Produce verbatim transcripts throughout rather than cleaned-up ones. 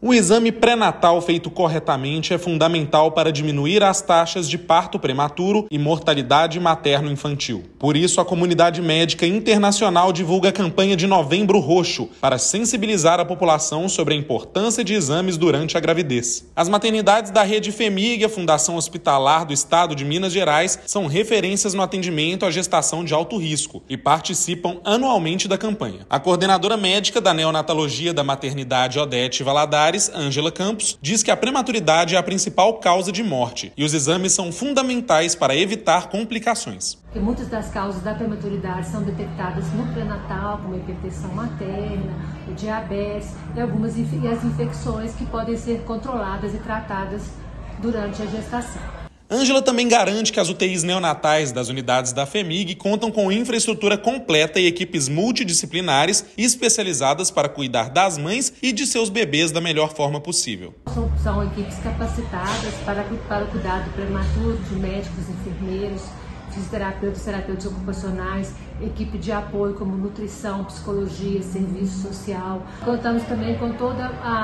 O exame pré-natal feito corretamente é fundamental para diminuir as taxas de parto prematuro e mortalidade materno-infantil. Por isso, a comunidade médica internacional divulga a campanha de Novembro Roxo para sensibilizar a população sobre a importância de exames durante a gravidez. As maternidades da Rede FEMIG e a Fundação Hospitalar do Estado de Minas Gerais são referências no atendimento à gestação de alto risco e participam anualmente da campanha. A coordenadora médica da neonatologia da maternidade Odete Valadares, Ângela Campos, diz que a prematuridade é a principal causa de morte e os exames são fundamentais para evitar complicações. Porque muitas das causas da prematuridade são detectadas no pré-natal, como a hipertensão materna, o diabetes e algumas inf- e as infecções que podem ser controladas e tratadas durante a gestação. Ângela também garante que as U T Is neonatais das unidades da FEMIG contam com infraestrutura completa e equipes multidisciplinares e especializadas para cuidar das mães e de seus bebês da melhor forma possível. São, são equipes capacitadas para, para o cuidado prematuro de médicos, enfermeiros, fisioterapeutas, terapeutas ocupacionais, equipe de apoio como nutrição, psicologia, serviço social. Contamos também com todo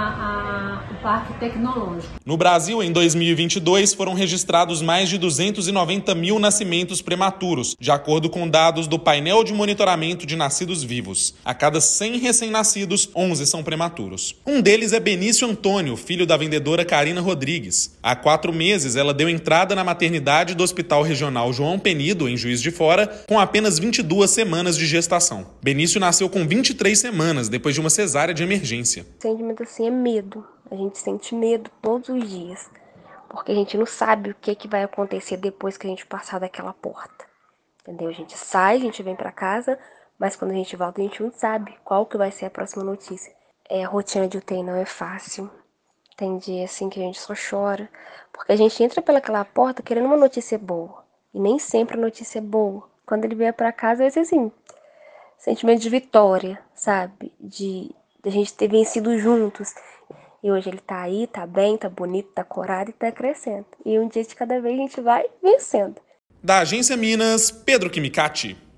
o parque tecnológico. No Brasil, em dois mil e vinte e dois, foram registrados mais de duzentos e noventa mil nascimentos prematuros, de acordo com dados do painel de monitoramento de nascidos vivos. A cada cem recém-nascidos, onze são prematuros. Um deles é Benício Antônio, filho da vendedora Karina Rodrigues. Há quatro meses, ela deu entrada na maternidade do Hospital Regional João Penido, em Juiz de Fora, com apenas vinte e duas semanas de gestação. Benício nasceu com vinte e três semanas, depois de uma cesárea de emergência. O sentimento assim é medo. A gente sente medo todos os dias, porque a gente não sabe o que, é que vai acontecer depois que a gente passar daquela porta. Entendeu? A gente sai, a gente vem pra casa, mas quando a gente volta a gente não sabe qual que vai ser a próxima notícia. É, a rotina de U T I não é fácil. Tem dia assim que a gente só chora, porque a gente entra pelaquela porta querendo uma notícia boa. E nem sempre a notícia é boa. Quando ele vier pra casa, vai ser assim, sentimento de vitória, sabe? De, de a gente ter vencido juntos. E hoje ele tá aí, tá bem, tá bonito, tá corado e tá crescendo. E um dia de cada vez a gente vai vencendo. Da Agência Minas, Pedro Kimikati.